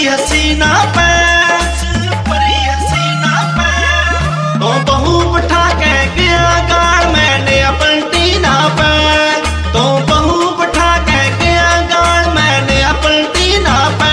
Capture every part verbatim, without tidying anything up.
परी हसीना पे, परी हसीना पे, तो बहू बिठा के गया गाड़ मैंने पलटी ना पे, तो बहू बिठा के गया गाड़ मैंने पलटी ना पे।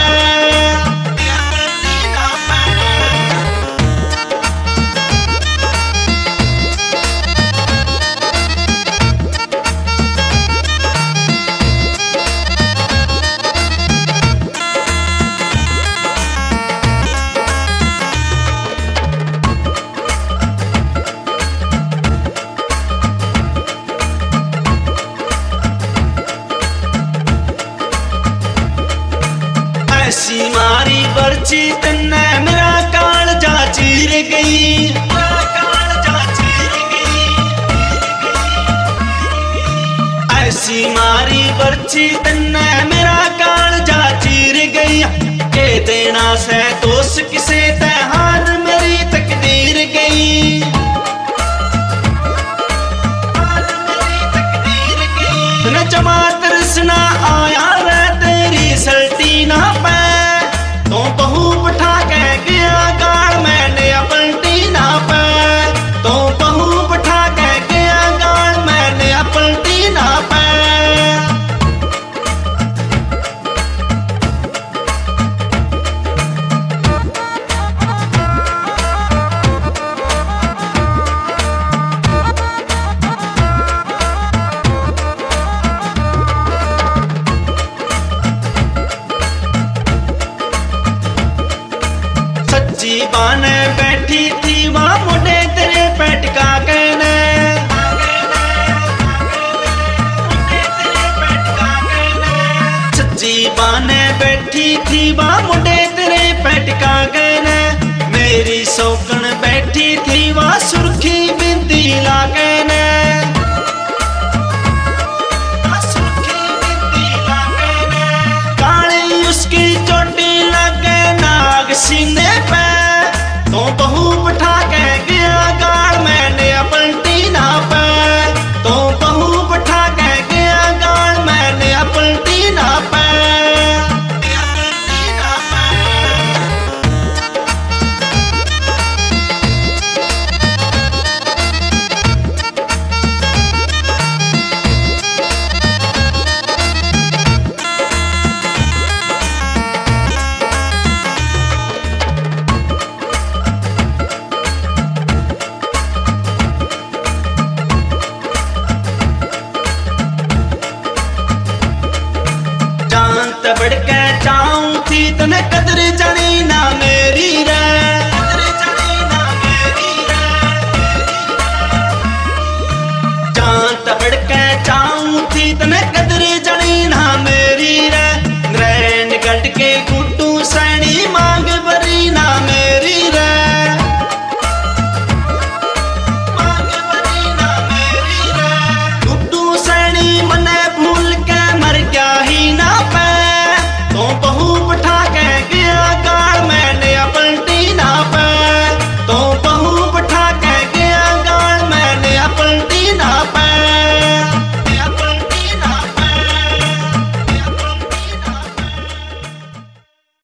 ऐसी मारी बर्ची तन्ने मेरा काल जा चीर गई, मेरा काल जा चीर गई। ऐसी मारी बर्ची तन्ने मेरा काल जा चीर गई, के देना से दोष किसे ते हार मेरी तकदीर गई, हार मेरी तकदीर गई। न जमात रसना आया रे तेरी सल्टी ना पे, तो बहू बिठा के गया गाड़ मैंने पलटी ना पे, तो बहू बिठा के गया गाड़ मैंने पलटी ना पे। सच्ची बाने बैठी थी वहां मुंडे तेरे पैटका कहने, सच्ची बाने बैठी थी वहां मुंडे तेरे पैटका कहने, मेरी सौकन बैठी थी वहां सुर्खी बिंदी ला कहने, सुर्खी बिंदी ला कहने। काली उसकी चोटी लगे नाग सीने पे, तो बहू बिठा के गया गाड़ मैंने पलटी ना पे, तो बहू बिठा के गया गाड़ मैंने पलटी ना पे, पलटी ना पे। जान तबड़ के चाहूं थी तने कदर जाने